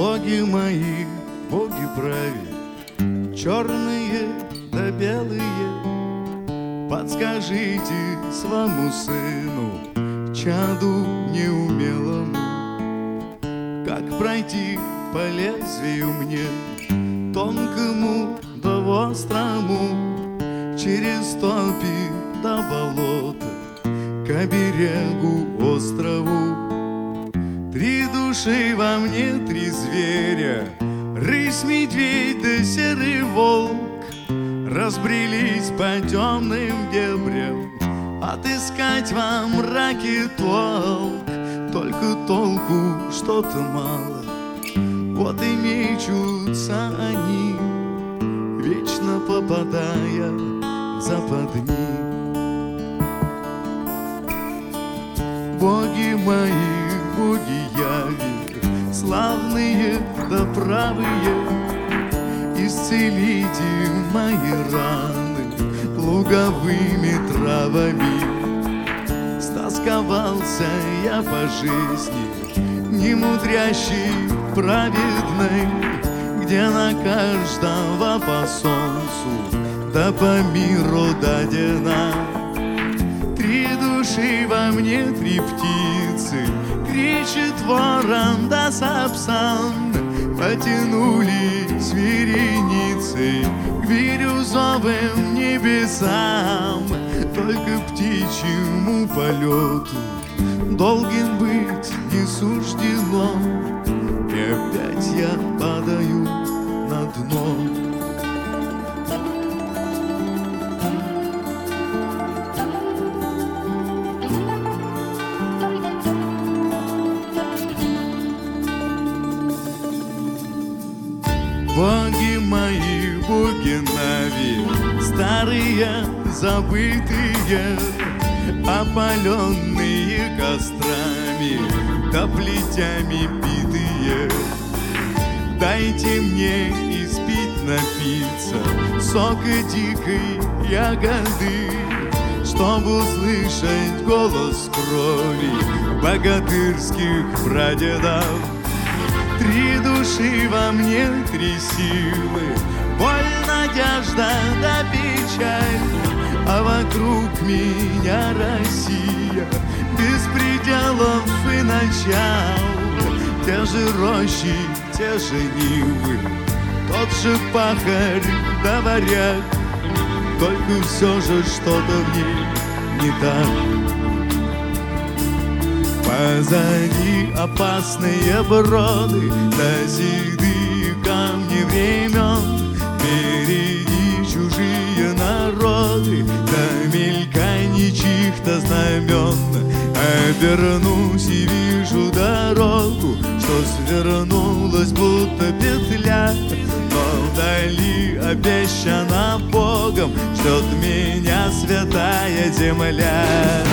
Боги мои, боги правы, черные да белые, подскажите своему сыну, чаду неумелому, как пройти по лезвию мне, тонкому да острому, через топи да болота, к берегу острову. Три души во мне, три зверя, рысь, медведь да серый волк, разбрелись по темным дебрям, отыскать во мраке толк. Только толку что-то мало, вот и мечутся они, вечно попадая в западни. Боги мои, боги яви, славные да правые, исцелите мои раны луговыми травами. Стосковался я по жизни, немудрящей, праведной, где на каждого по солнцу да по миру дадена. Три души во мне, три птицы, кричит ворон да сапсан, потянулись вереницей к бирюзовым небесам. Только птичьему полету долгим быть не суждено, и опять я падаю на дно. Боги мои, боги Нави, старые, забытые, опаленные кострами да плетями битые, дайте мне испить, напиться сока дикой ягоды, чтоб услышать голос крови богатырских прадедов. Три души во мне, три силы, боль, надежда да печаль, а вокруг меня Россия, без пределов и начал. Те же рощи, те же нивы, тот же пахарь да варяг, только все же что-то в ней не так. Позади опасные броды, да седые камни времен, впереди чужие народы, да мельканье чьих-то знамен. Обернусь и вижу дорогу, что свернулась будто петля, но вдали обещана Богом ждет меня святая земля.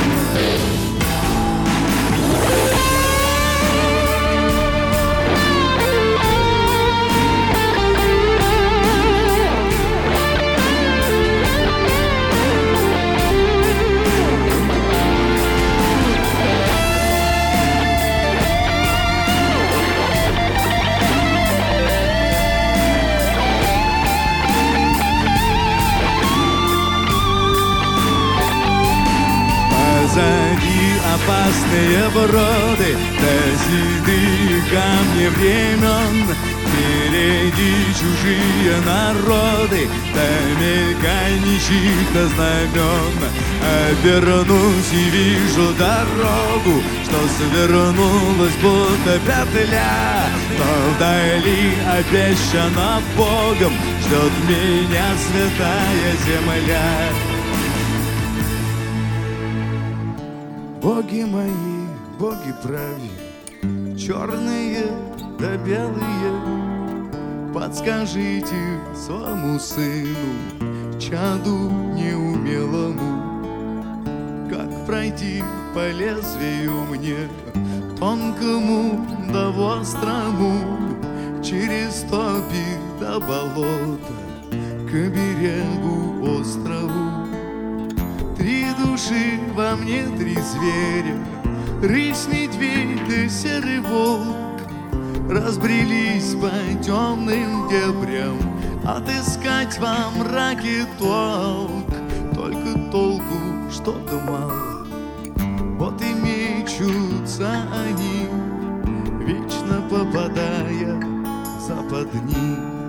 Позади опасные броды, да седые камни времен, впереди чужие народы, да мельканье чьих-то знамен. Обернусь и вижу дорогу, что свернулась будто петля, но вдали обещана Богом ждет меня святая земля. Боги мои, боги правы, черные да белые, подскажите своему сыну, чаду неумелому, как пройти по лезвию мне, тонкому да острому, через топи да болота, к берегу острову. Три души во мне, три зверя, рысь, медведь да серый волк, разбрелись по темным дебрям, отыскать во мраке толк, только толку что-то мало. Вот и мечутся они, вечно попадая в западни.